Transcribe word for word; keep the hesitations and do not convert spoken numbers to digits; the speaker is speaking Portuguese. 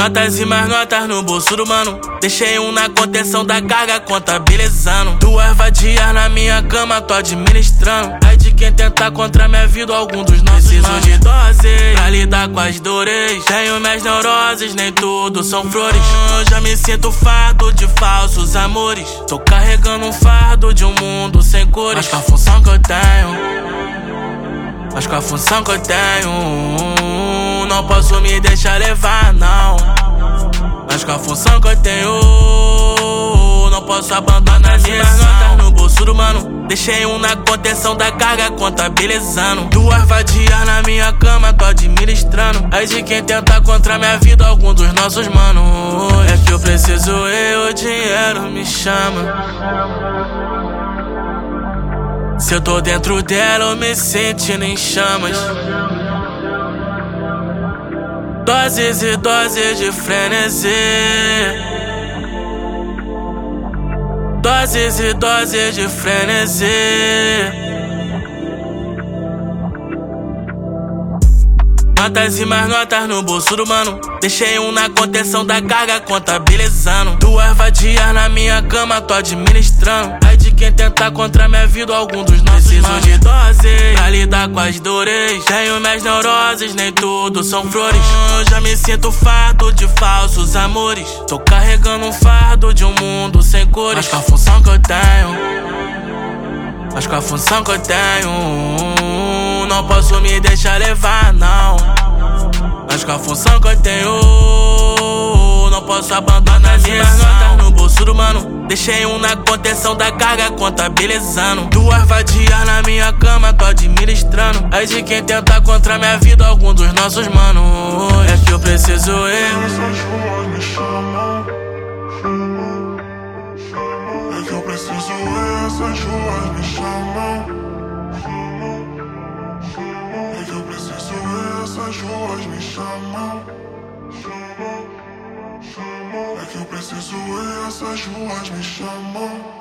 Notas e mais notas no bolso do mano. Deixei um na contenção da carga, contabilizando. Duas vadias na minha cama, tô administrando. Ai de quem tentar contra minha vida, algum dos nossos preciso manos. De dose pra lidar com as dores. Tenho minhas neuroses, nem tudo são flores. hum, Já me sinto fardo de falsos amores. Tô carregando um fardo de um mundo sem cores. Mas com a função que eu tenho, mas com a função que eu tenho, não posso me deixar levar, não. Mas com a função que eu tenho, não posso abandonar as minhas notas no bolso do mano. Deixei um na contenção da carga, contabilizando. Duas vadias na minha cama, tô administrando. Aí de quem tenta contra minha vida, algum dos nossos manos. É que eu preciso, eu, o dinheiro me chama. Se eu tô dentro dela, eu me sentindo em chamas. Doses e doses de frenesi. Doses e doses de frenesi. Notas e mais notas no bolso do mano. Deixei um na contenção da carga, contabilizando. Duas vadias na minha cama, tô administrando. Ai de quem tentar contra minha vida, algum dos nossos preciso manos. De dose pra lidar com as dores. Tenho minhas neuroses, nem tudo são flores. hum, Já me sinto fardo de falsos amores. Tô carregando um fardo de um mundo sem cores. Mas com a função que eu tenho, mas com a função que eu tenho, não posso me deixar levar, não. Mas com a função que eu tenho, não posso abandonar as minhas notas no bolso do mano. Deixei um na contenção da carga, contabilizando. Duas vadias na minha cama, tô administrando. Aí de quem tenta contra minha vida, algum dos nossos manos. É que eu preciso, eu. Essas ruas me chamam. É que eu preciso, essas ruas me chamam. É que eu preciso, essas ruas me chamam. É que eu preciso, essas ruas me chamam.